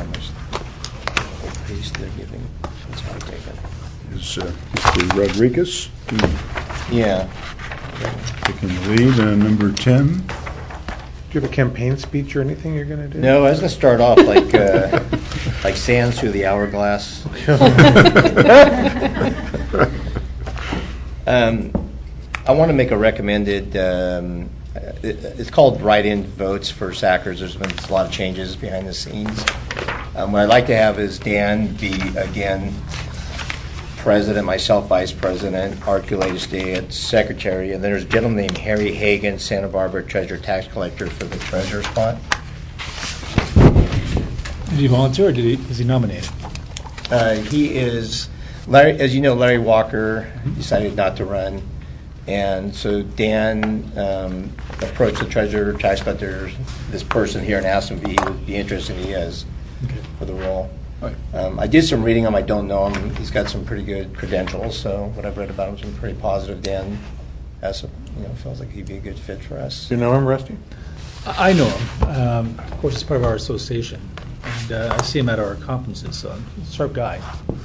Pace they're giving. That's how I take it. Is Mr. Rodriguez Yeah. taking the lead on number 10? Do you have a campaign speech or anything you're going to do? No, I was going to start off like like sands through the hourglass. I want to make a recommended. It's called write-in votes for SACRS. There's been a lot of changes behind the scenes. What I'd like to have is Dan be again president, myself vice president, Art Goulet to stay as secretary, and then there's a gentleman named Harry Hagan, Santa Barbara treasurer tax collector for the treasurer spot. Did he volunteer or is he nominated? He is, Larry, as you know, Larry Walker decided not to run, and so Dan approached the treasurer tax collector, this person here, and asked him if he would be interested, and he is for the role. I did some reading on him. I don't know him. He's got some pretty good credentials, so what I've read about him has been pretty positive. Dan has, feels like he'd be a good fit for us. Do you know him, Rusty? I know him. Of course, he's part of our association. And I see him at our conferences, so he's a sharp guy.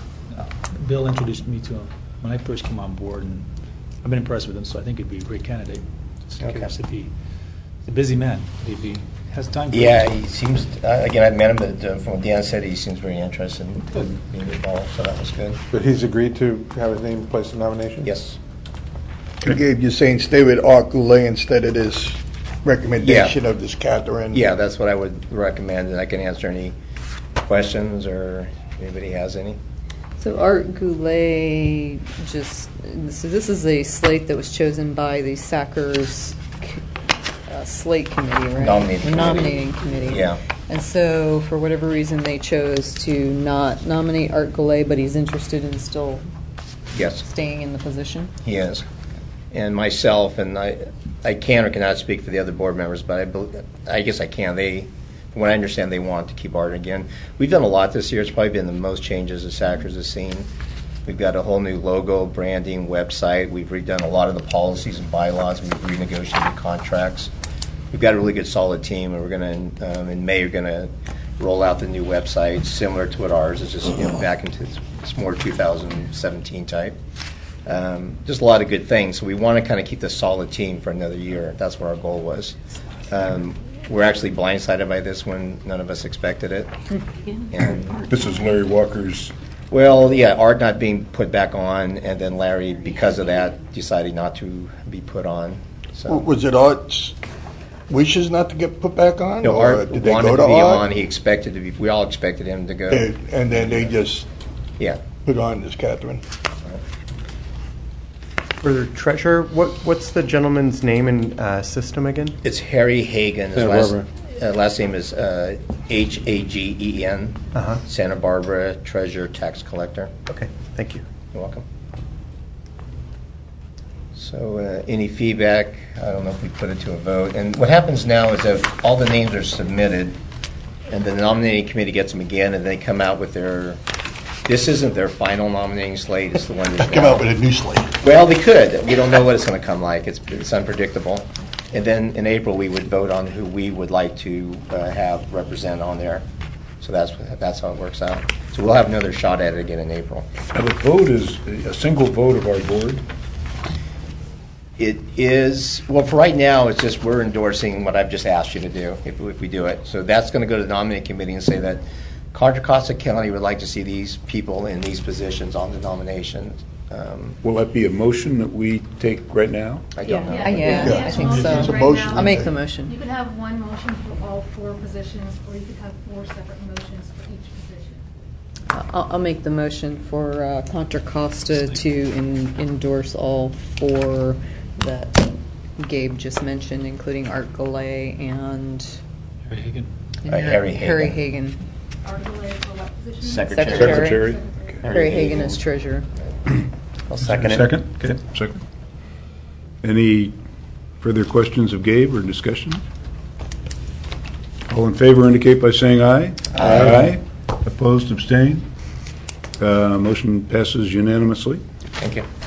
Bill introduced me to him when I first came on board, and I've been impressed with him, so I think he'd be a great candidate. Just curious if he's a busy man, if he has time for Yeah, it. he seems, again, I've met him, but from what Dan said, he seems very interested in being involved, so that was good. But he's agreed to have his name placed in nomination? Yes. Gabe, you're saying stay with Art Goulet instead of this recommendation of this Catherine? Yeah, that's what I would recommend, and I can answer any questions or if anybody has any. So Art Goulet so this is a slate that was chosen by the SACRS slate committee, right? Nominating committee. Yeah. And so for whatever reason they chose to not nominate Art Goulet, but he's interested in still staying in the position? He is. And myself, and I can or cannot speak for the other board members, but I guess I can. From what I understand, they want to keep Art again. We've done a lot this year. It's probably been the most changes that SACRS has seen. We've got a whole new logo, branding, website. We've redone a lot of the policies and bylaws. We've renegotiated contracts. We've got a really good, solid team, and we're going to, in May, we're going to roll out the new website, similar to what ours is, just back into it's more 2017 type. Just a lot of good things. So we want to kind of keep this solid team for another year. That's what our goal was. We're actually blindsided by this when none of us expected it. And This is Larry Walker's. well, yeah, Art not being put back on, and then Larry, because of that, decided not to be put on. So Was it Art's wishes not to get put back on? no, or Art did they wanted go to be Art? on. He expected to be. We all expected him to go. And then they just Yeah. put on this Catherine. For the treasurer, what's the gentleman's name and system again? It's Harry Hagan. His Santa last name is Hagen. Santa Barbara treasurer tax collector. Okay, thank you. You're welcome. So any feedback? I don't know if we put it to a vote. And what happens now is that all the names are submitted, and then the nominating committee gets them again, and they come out with their. This isn't their final nominating slate. It's the one that's Come out with a new slate. Well, they could. We don't know what it's going to come like. It's unpredictable. And then in April, we would vote on who we would like to have represent on there. So that's how it works out. So we'll have another shot at it again in April. Now, the vote is a single vote of our board. It is, well, for right now, it's just we're endorsing what I've just asked you to do if we do it. So that's going to go to the nominating committee and say that Contra Costa County would like to see these people in these positions on the nomination. Will that be a motion that we take right now? I don't know. Yeah, I think so. It's a motion. I'll make the motion. You could have one motion for all 4 positions, or you could have 4 separate motions for each position. I'll make the motion for Contra Costa to endorse all 4 that Gabe just mentioned, including Art Goulet and Harry Hagan. Harry Hagan. Hagan. Art Goulet for what position? Secretary. Secretary. Harry Hagan as treasurer. I'll second it. Second? Okay, second. Any further questions of Gabe or discussion? All in favor indicate by saying aye. Aye. Opposed, abstain. Motion passes unanimously. Thank you.